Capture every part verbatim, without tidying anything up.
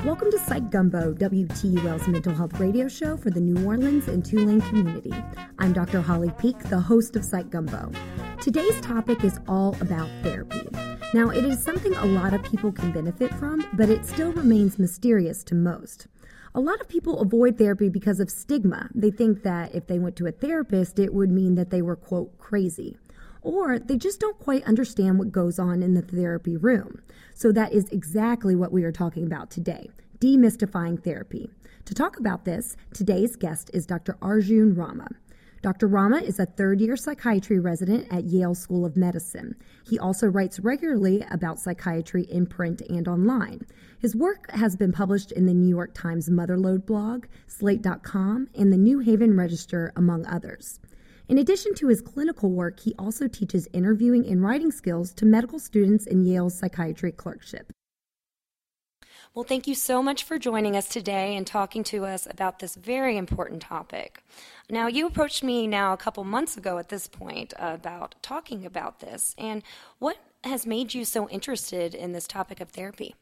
Welcome to Psych Gumbo, W T U L's mental health radio show for the New Orleans and Tulane community. I'm Doctor Holly Peak, the host of Psych Gumbo. Today's topic is all about therapy. Now, it is something a lot of people can benefit from, but it still remains mysterious to most. A lot of people avoid therapy because of stigma. They think that if they went to a therapist, it would mean that they were, quote, crazy. Or they just don't quite understand what goes on in the therapy room. So that is exactly what we are talking about today, demystifying therapy. To talk about this, today's guest is Doctor Arjun Rama. Doctor Rama is a third-year psychiatry resident at Yale School of Medicine. He also writes regularly about psychiatry in print and online. His work has been published in the New York Times Motherlode blog, Slate dot com, and the New Haven Register, among others. In addition to his clinical work, he also teaches interviewing and writing skills to medical students in Yale's psychiatry clerkship. Well, thank you so much for joining us today and talking to us about this very important topic. Now, you approached me now a couple months ago at this point about talking about this. And what has made you so interested in this topic of therapy?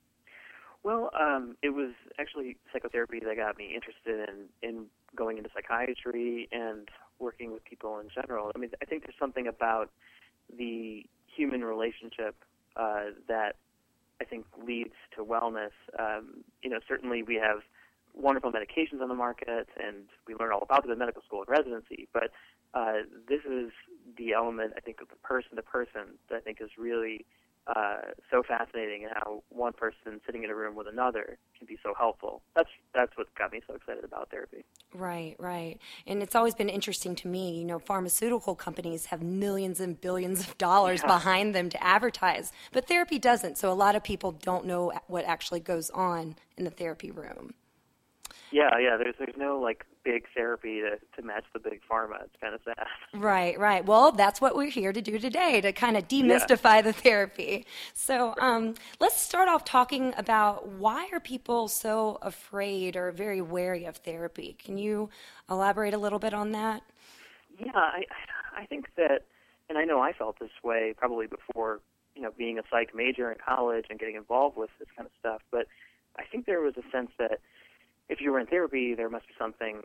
Well, um, it was actually psychotherapy that got me interested in, in going into psychiatry and working with people in general. I mean, I think there's something about the human relationship uh, that I think leads to wellness. Um, you know, certainly we have wonderful medications on the market, and we learn all about them in medical school and residency, but uh, this is the element, I think, of the person to person that I think is really uh, so fascinating, and how one person sitting in a room with another can be so helpful. That's that's what got me so excited about therapy. Right, right. And it's always been interesting to me, you know, pharmaceutical companies have millions and billions of dollars yeah. behind them to advertise, but therapy doesn't. So a lot of people don't know what actually goes on in the therapy room. Yeah, yeah. There's there's no like big therapy to, to match the big pharma. It's kind of sad. Right, right. Well, that's what we're here to do today, to kind of demystify yeah. the therapy. So um, let's start off talking about why are people so afraid or very wary of therapy? Can you elaborate a little bit on that? Yeah, I I think that, and I know I felt this way probably before, you know, being a psych major in college and getting involved with this kind of stuff. But I think there was a sense that if you were in therapy, there must be something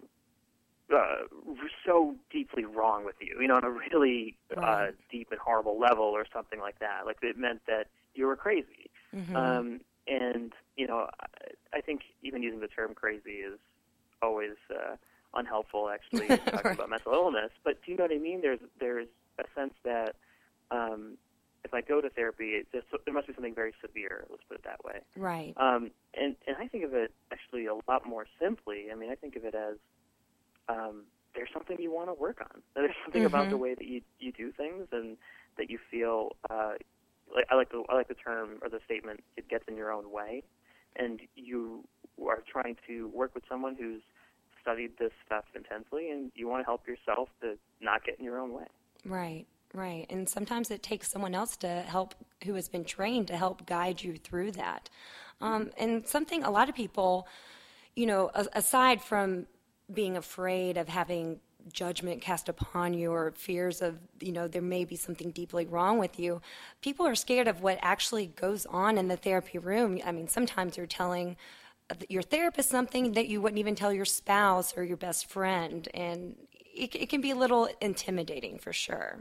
uh, so deeply wrong with you, you know, on a really right. uh, deep and horrible level or something like that. Like it meant that you were crazy. Mm-hmm. Um, and, you know, I, I think even using the term crazy is always uh, unhelpful, actually, talking right. about mental illness. But do you know what I mean? There's, there's a sense that um, if I go to therapy, it, there must be something very severe, let's put it that way. Right. Um, and, and I think of it actually a lot more simply. I mean, I think of it as um, there's something you want to work on. There's something mm-hmm. about the way that you, you do things and that you feel, uh, like, I like the I like the term or the statement, it gets in your own way. And you are trying to work with someone who's studied this stuff intensely, and you want to help yourself to not get in your own way. Right. Right, and sometimes it takes someone else to help, who has been trained to help guide you through that. Um, and something a lot of people, you know, aside from being afraid of having judgment cast upon you or fears of, you know, there may be something deeply wrong with you, people are scared of what actually goes on in the therapy room. I mean, sometimes you're telling your therapist something that you wouldn't even tell your spouse or your best friend, and it, it can be a little intimidating for sure.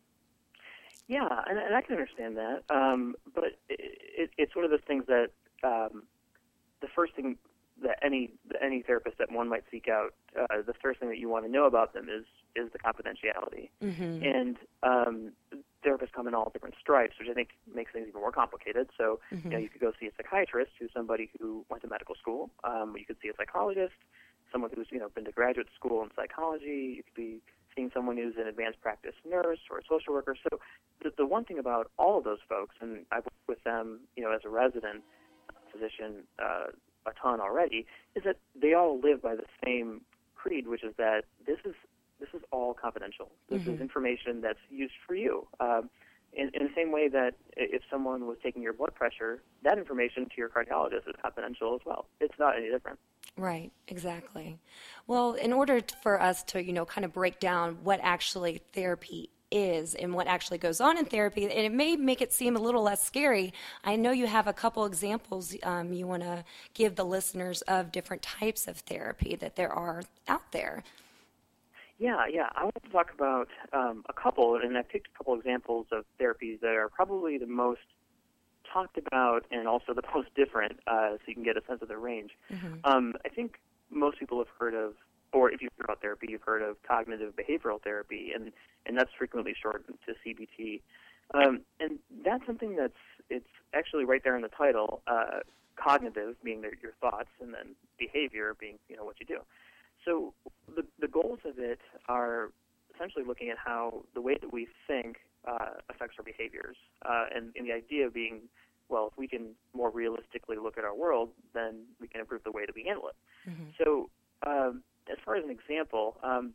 Yeah, and, and I can understand that. Um, but it, it, it's one of those things that um, the first thing that any any therapist that one might seek out, uh, the first thing that you want to know about them is is the confidentiality. Mm-hmm. And um, therapists come in all different stripes, which I think makes things even more complicated. So mm-hmm. you know, you could go see a psychiatrist who's somebody who went to medical school. Um, you could see a psychologist, someone who's you know been to graduate school in psychology. You could be seeing someone who's an advanced practice nurse or a social worker. So the, the one thing about all of those folks, and I've worked with them, you know, as a resident physician uh, a ton already, is that they all live by the same creed, which is that this is this is all confidential. This mm-hmm. is information that's used for you. Um, in, in the same way that if someone was taking your blood pressure, that information to your cardiologist is confidential as well. It's not any different. Right, exactly. Well, in order for us to, you know, kind of break down what actually therapy is and what actually goes on in therapy, and it may make it seem a little less scary. I know you have a couple examples um, you want to give the listeners of different types of therapy that there are out there. Yeah, yeah. I want to talk about um, a couple, and I picked a couple examples of therapies that are probably the most talked about and also the most different, uh, so you can get a sense of the range. Mm-hmm. Um, I think most people have heard of, or if you've heard about therapy, you've heard of cognitive behavioral therapy, and, and that's frequently shortened to C B T. Um, and that's something that's, it's actually right there in the title, uh, cognitive being their, your thoughts, and then behavior being, you know, what you do. So the, the goals of it are essentially looking at how the way that we think uh, affects our behaviors, uh, and, and the idea being, well, if we can more realistically look at our world, then we can improve the way that we handle it. Mm-hmm. So um, as far as an example, um,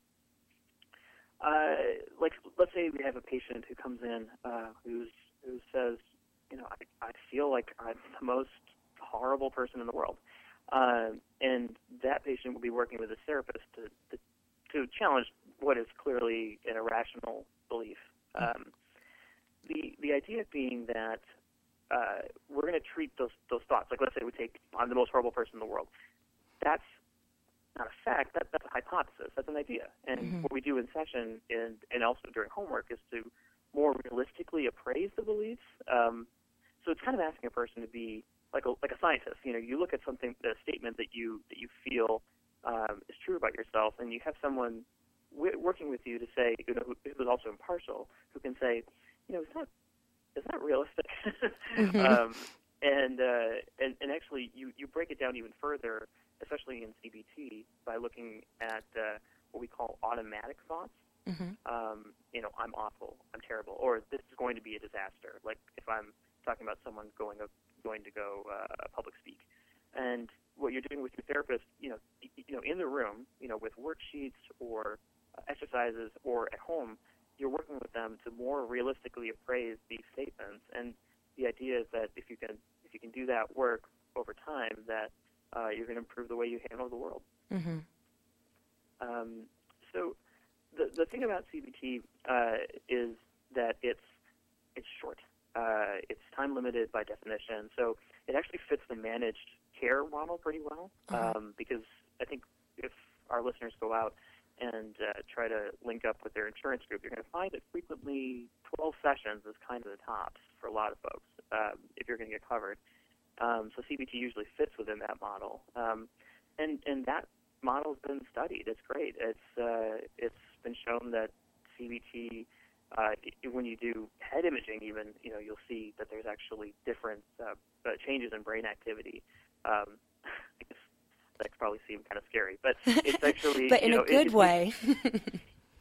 uh, like let's say we have a patient who comes in uh, who's, who says, you know, I, I feel like I'm the most horrible person in the world. Uh, and that patient will be working with a therapist to, to, to challenge what is clearly an irrational belief. Um, the the idea being that uh, we're going to treat those those thoughts, like let's say we take, I'm the most horrible person in the world. That's not a fact. That, that's a hypothesis. That's an idea. And mm-hmm. what we do in session and, and also during homework is to more realistically appraise the beliefs. Um, so it's kind of asking a person to be like a like a scientist. You know, you look at something, a statement that you that you feel um, is true about yourself, and you have someone w- working with you to say, you know, who, who is also impartial, who can say, you know, is that is that realistic? mm-hmm. um, and, uh, and and actually, you, you break it down even further, especially in C B T, by looking at uh, what we call automatic thoughts. Mm-hmm. Um, you know, I'm awful, I'm terrible, or this is going to be a disaster. Like if I'm talking about someone going a, going to go uh, public speak, and what you're doing with your therapist, you know, you know, in the room, you know, with worksheets or uh, exercises, or at home, you're working with them to more realistically appraise these statements. And the idea is that if you can if you can do that work over time, that uh, you're going to improve the way you handle the world. Mm-hmm. Um, so the the thing about C B T uh, is that it's it's short. Uh, it's time limited by definition, so it actually fits the managed care model pretty well. Uh-huh. Um, because I think if our listeners go out and uh, try to link up with their insurance group, you're going to find that frequently twelve sessions is kind of the tops for a lot of folks um, if you're going to get covered. Um, so C B T usually fits within that model, um, and and that model's been studied. It's great. It's uh, it's been shown that C B T, uh, when you do head imaging, even you know you'll see that there's actually different uh, uh, changes in brain activity. Um, I guess that could probably seem kind of scary, but it's actually but in you know, a good it, way. It,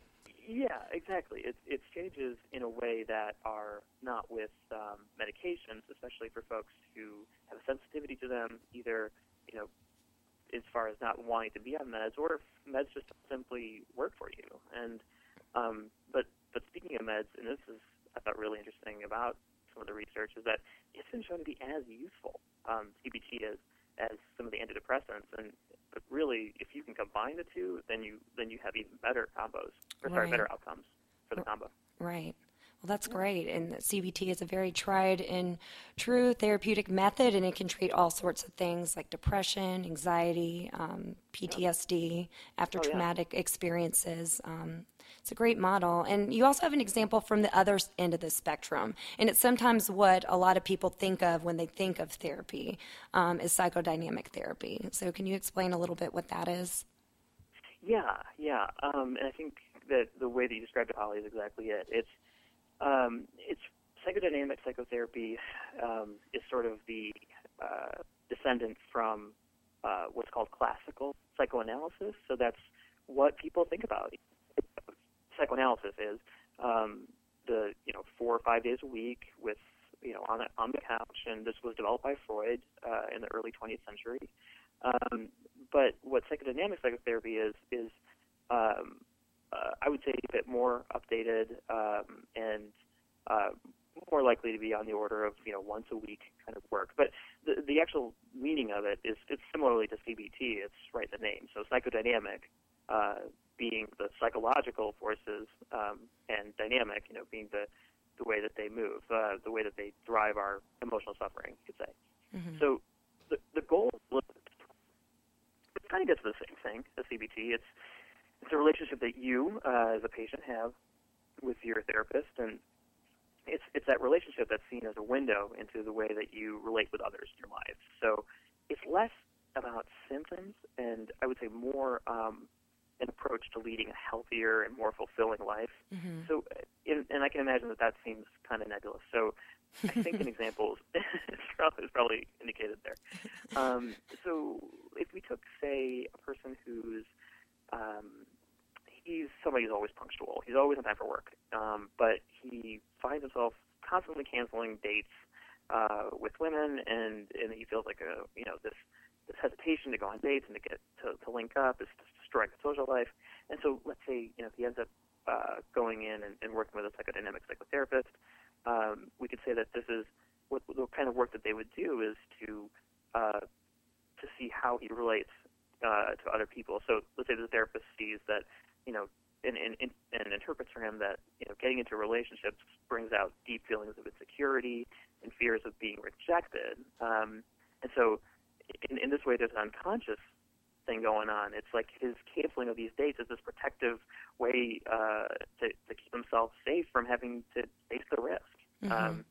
yeah, exactly. It's it's changes in a way that are not with um, medications, especially for folks who have a sensitivity to them, either you know. as far as not wanting to be on meds, or if meds just simply work for you. And um, but but speaking of meds, and this is I thought really interesting about some of the research, is that it's been shown to be as useful, um, C B T is, as some of the antidepressants. And but really, if you can combine the two, then you then you have even better combos, or sorry, right. better outcomes for the combo. Right. Well, that's great. And C B T is a very tried and true therapeutic method, and it can treat all sorts of things like depression, anxiety, um, P T S D, after oh, traumatic yeah. experiences. Um, it's a great model. And you also have an example from the other end of the spectrum. And it's sometimes what a lot of people think of when they think of therapy um, is psychodynamic therapy. So can you explain a little bit what that is? Yeah, yeah. Um, and I think that the way that you described it, Holly, is exactly it. It's Um, it's psychodynamic psychotherapy um, is sort of the uh, descendant from uh, what's called classical psychoanalysis. So that's what people think about. Psychoanalysis is um, the you know four or five days a week with you know on a, on the couch, and this was developed by Freud uh, in the early twentieth century. Um, but what psychodynamic psychotherapy is is um, Uh, I would say a bit more updated um, and uh, more likely to be on the order of you know once a week kind of work. But the, the actual meaning of it is it's similarly to C B T. It's right in the name. So psychodynamic uh, being the psychological forces um, and dynamic, you know, being the, the way that they move, uh, the way that they drive our emotional suffering, you could say. Mm-hmm. So the, the goal it kind of gets to the same thing as C B T. It's, it's a relationship that you, uh, as a patient, have with your therapist, and it's it's that relationship that's seen as a window into the way that you relate with others in your life. So it's less about symptoms, and I would say more um, an approach to leading a healthier and more fulfilling life. Mm-hmm. So, in, and I can imagine that that seems kind of nebulous. So I think an example is probably, is probably indicated there. Um, so if we took, say, a person who's um, he's somebody who's always punctual. He's always on time for work, um, but he finds himself constantly canceling dates uh, with women, and, and he feels like a you know this this hesitation to go on dates and to get to, to link up is destroying his social life. And so let's say you know he ends up uh, going in and, and working with a psychodynamic psychotherapist. Um, we could say that this is what the kind of work that they would do is to uh, to see how he relates uh, to other people. So let's say the therapist sees that you know, and, and, and interprets for him that, you know, getting into relationships brings out deep feelings of insecurity and fears of being rejected. Um, and so in, in this way, there's an unconscious thing going on. It's like his canceling of these dates is this protective way uh, to, to keep himself safe from having to face the risk. Mm-hmm. Um,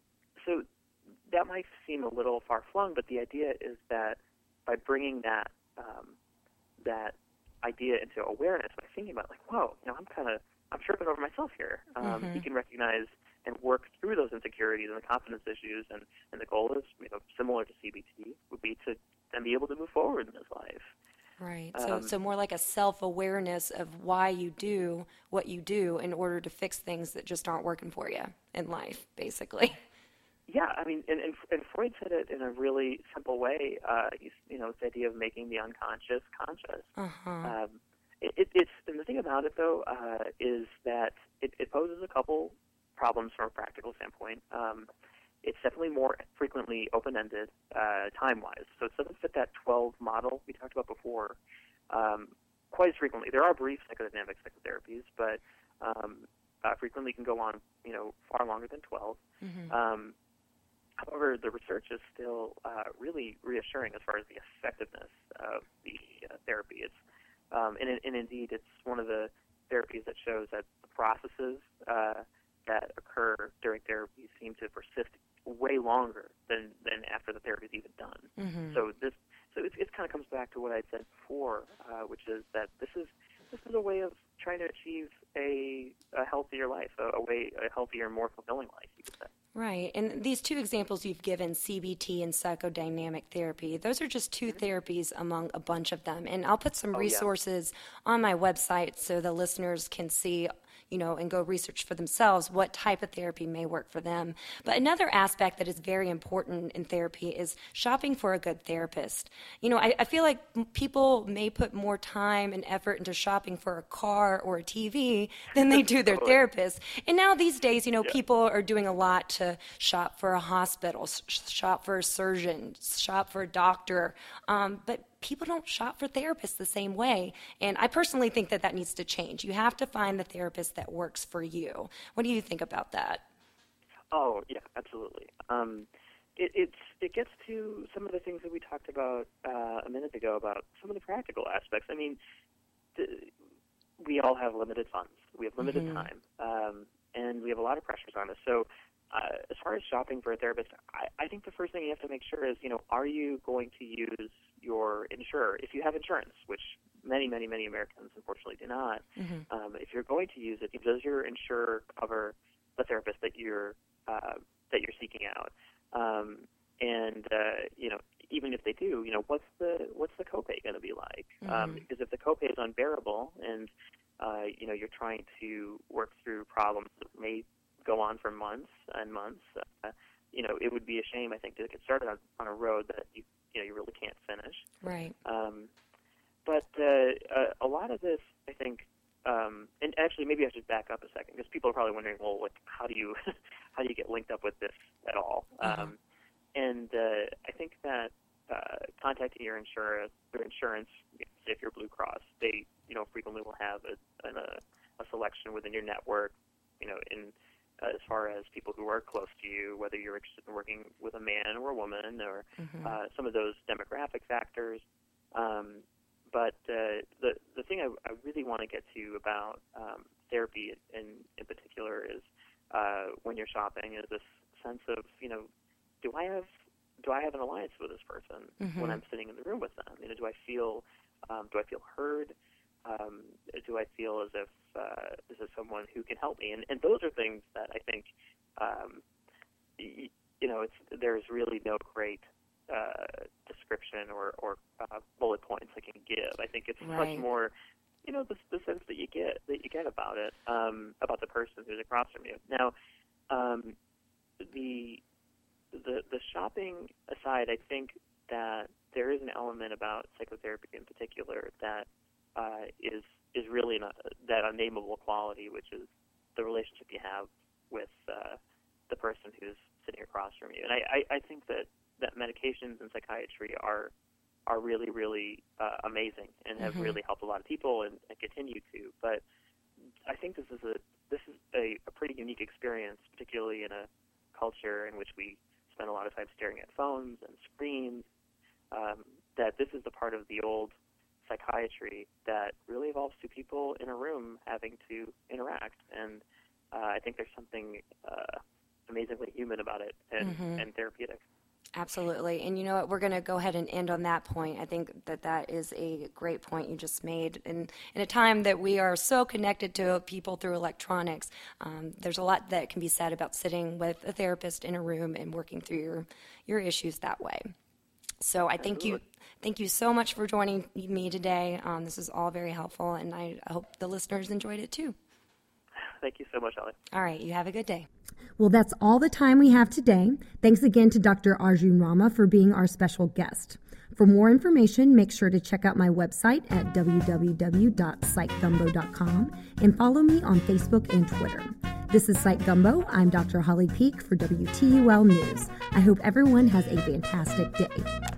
so that might seem a little far-flung, but the idea is that by bringing that um, that idea into awareness, by thinking about like, whoa, you know, I'm kind of, I'm tripping over myself here. Um, mm-hmm. He can recognize and work through those insecurities and the confidence issues, and, and the goal is, you know, similar to C B T, would be to then be able to move forward in his life. Right. So, um, so more like a self-awareness of why you do what you do in order to fix things that just aren't working for you in life, basically. Yeah, I mean, and, and, and Freud said it in a really simple way. Uh, you, you know, the idea of making the unconscious conscious. Uh-huh. Um, it, it, it's and the thing about it, though, uh, is that it, it poses a couple problems from a practical standpoint. Um, it's definitely more frequently open-ended, uh, time-wise. So it doesn't fit that twelve model we talked about before um, quite as frequently. There are brief psychodynamic psychotherapies, but um, uh, frequently can go on, you know, far longer than twelve. Mm-hmm. Um, However, the research is still uh, really reassuring as far as the effectiveness of the uh, therapy. It's, um, and, and indeed, it's one of the therapies that shows that the processes uh, that occur during therapy seem to persist way longer than, than after the therapy is even done. Mm-hmm. So this, so it, it kind of comes back to what I said before, uh, which is that this is this is a way of trying to achieve a, a healthier life, a, a way, a healthier, more fulfilling life, you could say. Right. And these two examples you've given, C B T and psychodynamic therapy, those are just two therapies among a bunch of them. And I'll put some oh, resources yeah. on my website so the listeners can see, you know, and go research for themselves what type of therapy may work for them. But another aspect that is very important in therapy is shopping for a good therapist. You know, I, I feel like people may put more time and effort into shopping for a car or a T V than they do their therapist. And now these days, you know, yeah. people are doing a lot to shop for a hospital, shop for a surgeon, shop for a doctor. Um, but people don't shop for therapists the same way. And I personally think that that needs to change. You have to find the therapist that works for you. What do you think about that? Oh, yeah, absolutely. Um, it, it's, it gets to some of the things that we talked about uh, a minute ago about some of the practical aspects. I mean, the, we all have limited funds. We have limited mm-hmm. time. Um, and we have a lot of pressures on us. So uh, as far as shopping for a therapist, I, I think the first thing you have to make sure is, you know, are you going to use your insurer? If you have insurance, which many, many, many Americans unfortunately do not, mm-hmm. um, if you're going to use it, does your insurer cover the therapist that you're uh, that you're seeking out? Um, and uh, you know, even if they do, you know, what's the what's the copay going to be like? Mm-hmm. Um, because if the copay is unbearable, and uh, you know, you're trying to work through problems that may go on for months and months, uh, you know, it would be a shame, I think, to get started on, on a road that you you know you really can't finish. Right. Um, but uh, a, a lot of this, I think, um, and actually, maybe I should back up a second, because people are probably wondering, well, like, how do you how do you get linked up with this at all? Mm-hmm. Um, and uh, I think that uh, contacting your insurance, your insurance, if you're Blue Cross, they, you know, frequently will have a, an, a, a selection within your network, you know, in uh, as far as people who are close to you, whether you're interested in working with a man or a woman, or mm-hmm. uh, some of those demographic factors. Um, but uh, the the thing I, I really want to get to about um, therapy in in particular is uh, when you're shopping is this sense of, you know, do I have do I have an alliance with this person mm-hmm. when I'm sitting in the room with them? You know, do I feel um, do I feel heard? Um, do I feel as if uh, this is someone who can help me? And, and those are things that I think, um, y- you know, it's, there's really no great uh, description or, or uh, bullet points I can give. I think it's right. much more, you know, the, the sense that you get that you get about it, um, about the person who's across from you. Now, um, the the the shopping aside, I think that there is an element about psychotherapy in particular that Uh, is is really not, that unnameable quality, which is the relationship you have with uh, the person who's sitting across from you. And I, I, I think that, that medications in psychiatry are are really, really uh, amazing and have mm-hmm. really helped a lot of people and, and continue to. But I think this is a this is a, a pretty unique experience, particularly in a culture in which we spend a lot of time staring at phones and screens, um, that this is the part of the old psychiatry that really evolves to people in a room having to interact, and uh, I think there's something uh, amazingly human about it and, mm-hmm. and therapeutic. Absolutely. And you know what, we're going to go ahead and end on that point. I think that that is a great point you just made. And in a time that we are so connected to people through electronics, um, there's a lot that can be said about sitting with a therapist in a room and working through your, your issues that way. So I thank you thank you so much for joining me today. Um, this is all very helpful, and I, I hope the listeners enjoyed it too. Thank you so much, Holly. All right, you have a good day. Well, that's all the time we have today. Thanks again to Doctor Arjun Rama for being our special guest. For more information, make sure to check out my website at w w w dot psych gumbo dot com and follow me on Facebook and Twitter. This is Psych Gumbo. I'm Doctor Holly Peak for W T U L News. I hope everyone has a fantastic day.